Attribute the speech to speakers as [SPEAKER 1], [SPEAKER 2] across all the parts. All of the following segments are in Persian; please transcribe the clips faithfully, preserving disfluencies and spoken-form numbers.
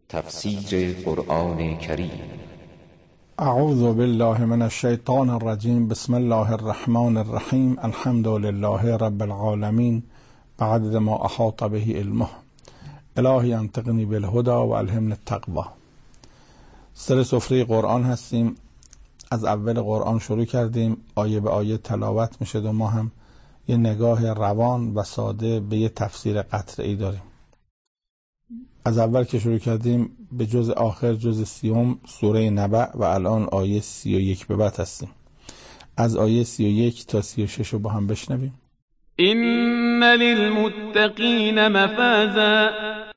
[SPEAKER 1] تفسیر قرآن کریم.
[SPEAKER 2] اعوذ بالله من الشیطان الرجیم. بسم الله الرحمن الرحیم. الحمد لله رب العالمین بعد ما احاط به علمه. الهی انطقنی بالهدى و الهمنی التقوی. سر سفره قرآن هستیم. از اول قرآن شروع کردیم، آیه به آیه تلاوت میشه و ما هم یه نگاه روان و ساده به یه تفسیر قطعی داریم. از اول که شروع کردیم به جز آخر جز سیوم سوره نبأ و الان آیه سی و یک به بعد هستیم. از آیه سی و یک تا سی و شش رو با هم بشنویم.
[SPEAKER 3] این للمتقین مفازا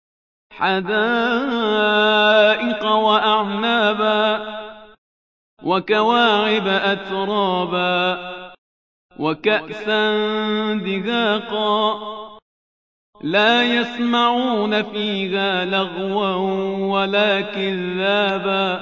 [SPEAKER 3] حدائق و اعنابا و کواعب اترابا و کأسا دهاقا لا يسمعون فيها لغوا ولا كذابا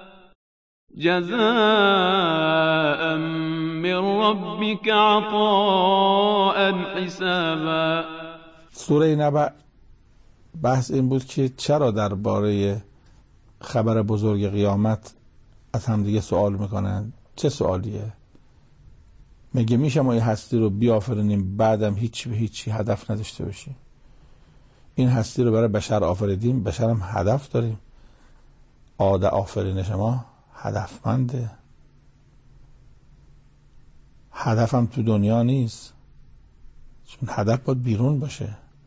[SPEAKER 3] جزاء من ربك عطاء حسابا.
[SPEAKER 2] سوره نبأ بحث این بود که چرا درباره خبر بزرگ قیامت از هم دیگه سوال میکنن. چه سوالیه؟ میگه میشه ما یه هستی رو بیافرینیم بعدم هیچی به هیچی هدف نداشته باشیم؟ این هستی رو برای بشر آفریدیم، بشر هم هدف داریم. عاده آفرینش ما هدفمنده. هدف هم تو دنیا نیست، چون هدف باید بیرون باشه.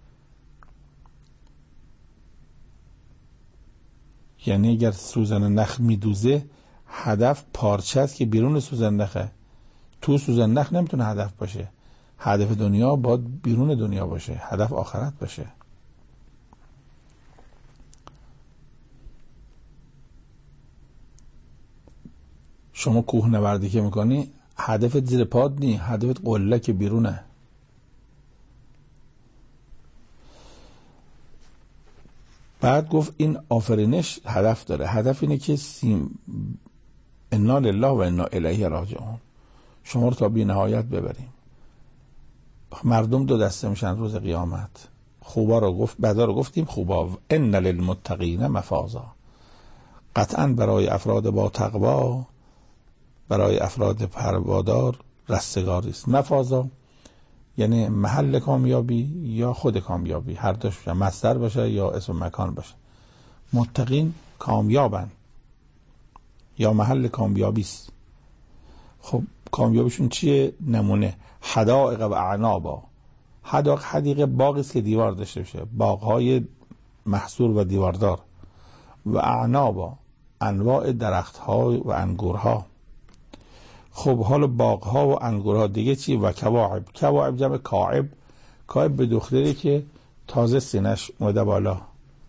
[SPEAKER 2] یعنی اگر سوزن نخ میدوزه هدف پارچه است که بیرون سوزن نخه، تو سوزن نخ نمیتونه هدف باشه. هدف دنیا باید بیرون دنیا باشه، هدف آخرت باشه. شما کوه نوردی که میکنی هدفت زیر پاد نی، هدفت قله که بیرونه. بعد گفت این آفرینش هدف داره. هدف اینه که سیم انا لله و انا الیه راجعون، شما رو تا بی نهایت ببریم. مردم دو دسته میشن روز قیامت. خوبا رو گفت، بدا رو گفتیم. خوبا ان للمتقین مفازا، قطعا برای افراد با تقوا، برای افراد پروادار رستگاری است. مفازا یعنی محل کامیابی یا خود کامیابی، هر دوش باشه، مصدر باشه یا اسم مکان باشه. متقین کامیابن یا محل کامیابی است. خب کامیابیشون چیه؟ نمونه حدائق و اعنابا. حدائق حدیقه باغی است که دیوار داشته باشه، باغ‌های محصور و دیواردار. و اعنابا انواع درخت‌ها و انگورها. خب حالا باغ‌ها و انگورها دیگه چی؟ و کواعب. کواعب جمع کاعب. کاعب به دختری که تازه سینش اومده بالا.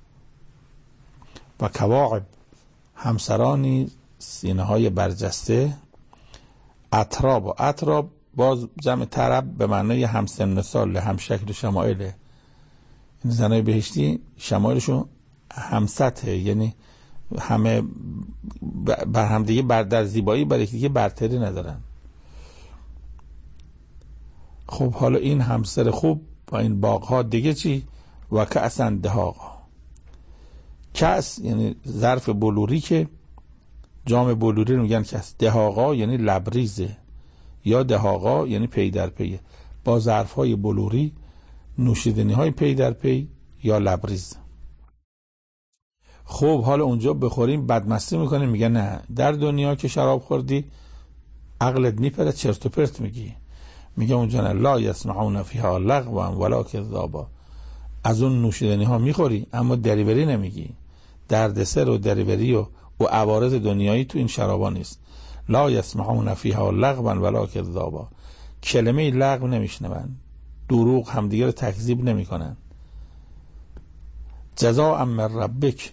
[SPEAKER 2] و کواعب همسرانی سینه های برجسته. اتراب. اتراب باز جمع طرب به معنای همسن سال، هم شکل و شمایله. این زنای بهشتی شمایلشون هم سطحه، یعنی همه بر هم دیگه بر در زیبایی بر یکی دیگه برتری ندارن. خب حالا این همسر خوب و این باغ‌ها دیگه چی؟ و کأسا دهاقا. کأس یعنی ظرف بلوری، که جام بلوری رو میگن کأس. دهاقا یعنی لبریزه، یا دهاقا یعنی پی در پی. با ظرف‌های بلوری نوشیدنی‌های پی در پی یا لبریز. خب حالا اونجا بخوریم بدمستی میکنیم. میگه نه، در دنیا که شراب خوردی عقلت میپره، چرت و پرت میگی. میگه اونجا نه، لا یسمعون فیها لغوا ولا کذابا. از اون نوشیدنی ها میخوری اما دریوری نمیگی. دردسر و دریوری و و عوارض دنیایی تو این شرابا نیست. لا یسمعون فیها لغوا ولا کذابا. کلمه لغو نمیشنون، دروغ همدیگه رو تکذیب نمیکنن. جزاء من ربک،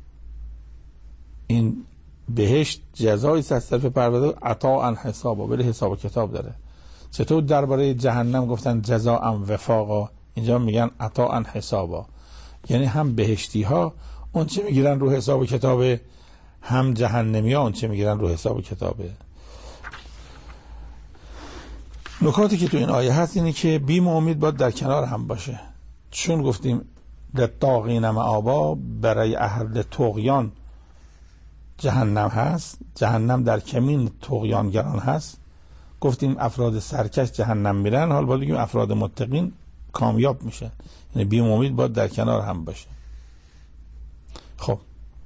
[SPEAKER 2] این بهشت جزایی از طرف پروردگار، عطاء حسابا، ولی حساب و کتاب داره. چطور درباره جهنم گفتن جزاء وفاقا، اینجا میگن عطاء حسابا. یعنی هم بهشتی ها اون چه میگیرن رو حساب و کتابه، هم جهنمی ها اون چه میگیرن رو حساب و کتابه. نکاتی که تو این آیه هست اینه که بیم و امید باید در کنار هم باشه. چون گفتیم للطاغین مآبا، برای اهل طغیان جهنم هست. جهنم در کمین طغیانگران هست. گفتیم افراد سرکش جهنم میرن، حال باید بگیم افراد متقین کامیاب میشن، یعنی بی امید باید در کنار هم باشه. خب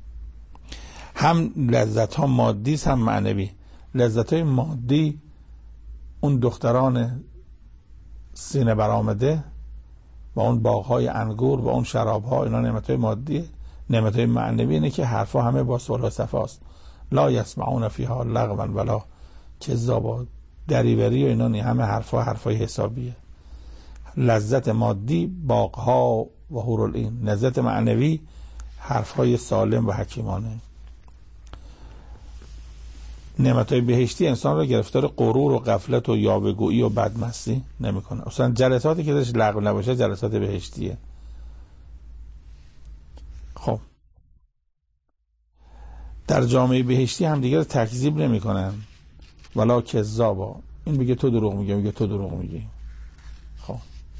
[SPEAKER 2] هم لذت ها مادی است هم معنوی. لذت های مادی اون دختران سینه برآمده و اون باغ‌های انگور و اون شراب‌ها، اینا نعمت‌های مادیه. نعمت‌های معنوی اینه که حرفا همه با صلح و صفاست. لا یسمعون فیها لغوا ولا کذابا، دریوری و اینا نه، همه حرفا حرفای حسابیه. لذت مادی باغ‌ها و حورالعین، لذت معنوی حرف‌های سالم و حکیمانه. نعمت‌های بهشتی انسان را گرفتار غرور و غفلت و یاوه‌گویی و بدمستی نمی‌کنه. اصلا جلساتی که درش لغو نباشه جلسات بهشتیه. خب در جامعه بهشتی هم دیگه تکذیب نمی‌کنن، ولا کذابا، این میگه تو دروغ میگی، میگه تو دروغ میگی. خب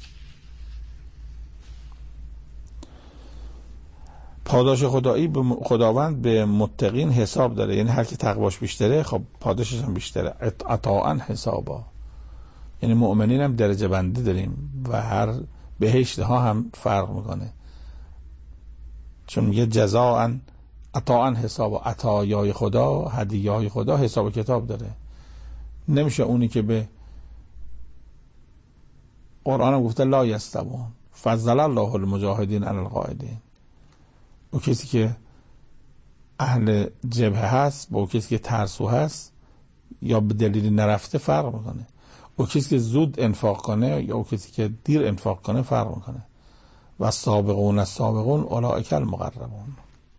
[SPEAKER 2] پاداش خدایی به خداوند به متقین حساب داره، یعنی هر کی تقواش بیشتره خب پاداشش هم بیشتره. عطاء حسابا، یعنی مؤمنین هم درجه بندی داریم و هر بهشت ها هم فرق میکنه، چون میگه جزاء عطاء حسابا، عطایای خدا، هدیه‌های خدا حساب کتاب داره. نمیشه اونی که به قرآن هم گفته لا یستوون فضل الله المجاهدین علی القاعدین، او کسی که اهل جبهه هست با او کسی که ترسو هست یا به دلیلی نرفته فرق میکنه. او کسی که زود انفاق کنه یا او کسی که دیر انفاق کنه فرق میکنه. و سابقون السابقون اولئک المقربون.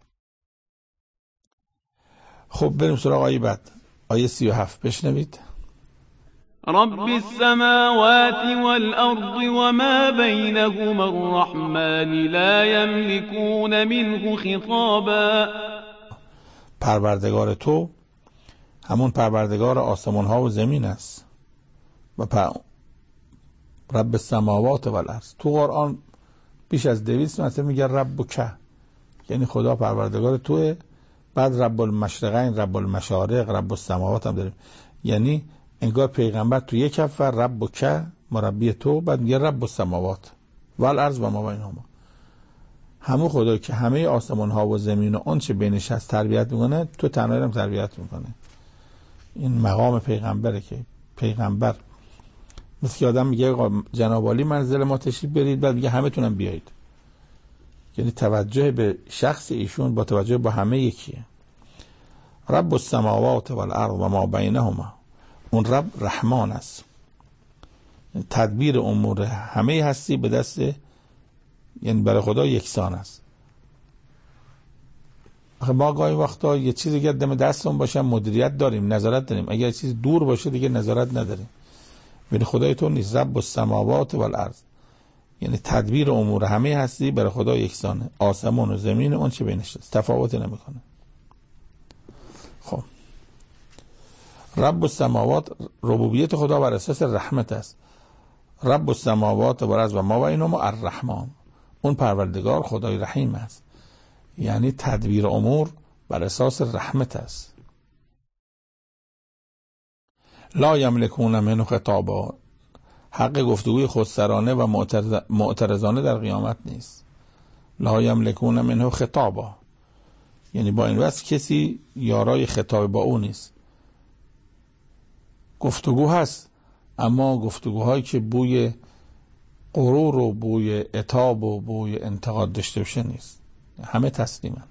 [SPEAKER 2] خب بریم سراغ آیه بعد، آیه سی و هفت بشنوید.
[SPEAKER 3] رب السماوات والأرض وما بينهما الرحمن لا يملكون منه خطابا.
[SPEAKER 2] پروردگار تو همون پروردگار آسمان ها و زمین است. و پ... رب السماوات والارض تو قرآن بیش از دویست مرتبه میگه رب و که، یعنی خدا پروردگار توه. بعد رب المشرقین، رب المشارق، رب السماوات هم داریم، یعنی انگار پیغمبر تو یک کف رب و که مربی تو، بعد میگه رب السماوات والارض و ما بینهما، همون خدایی که همه آسمان ها و زمین و آنچه بینش هست تربیت میکنه، تو تنهایی هم تربیت میکنه. این مقام پیغمبره که پیغمبر مثل که آدم میگه جناب عالی منزل ما تشریف برید، بعد میگه همه تونم بیایید، یعنی توجه به شخص ایشون با توجه با همه یکیه. رب السماوات والارض و ما بینهما، اون رب رحمان است، تدبیر امور همه هستی به دست، یعنی برای خدا یکسان است. ما گاهی وقتا یه چیزی که دم دستمون باشه مدیریت داریم، نظارت داریم، اگر چیز دور باشه دیگه نظارت نداریم. ولی خدای تو نیست، رب السماوات والارض، یعنی تدبیر امور همه هستی برای خدا یکسانه، آسمان و زمین اون چه بینش است تفاوت نمیکنه. خب رب السماوات، ربوبیت خدا بر اساس رحمت است. رب السماوات والارض و ما بینهما الرحمن، اون پروردگار خدای رحیم است، یعنی تدبیر امور بر اساس رحمت است. لا یملکون منه خطابا، حق گفتگوی خودسرانه و معترضانه در قیامت نیست. لا یملکون منه خطابا، یعنی با این وصف کسی یارای خطاب با او نیست. گفتگو هست، اما گفتگوهایی که بوی غرور و بوی عتاب و بوی انتقاد داشته باشه نیست، همه تسلیمن.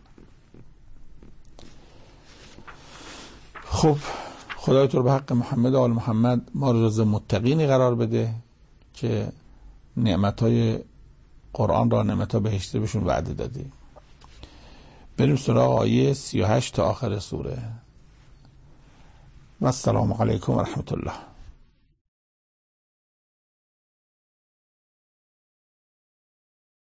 [SPEAKER 2] خب خدای تو رو به حق محمد و آل محمد ما رو جز متقینی قرار بده که نعمتهای قرآن را نعمتها بهشتی بهشون وعده دادی. بریم سراغ آیه سی و هشت تا آخر سوره. و السلام علیکم و رحمت الله.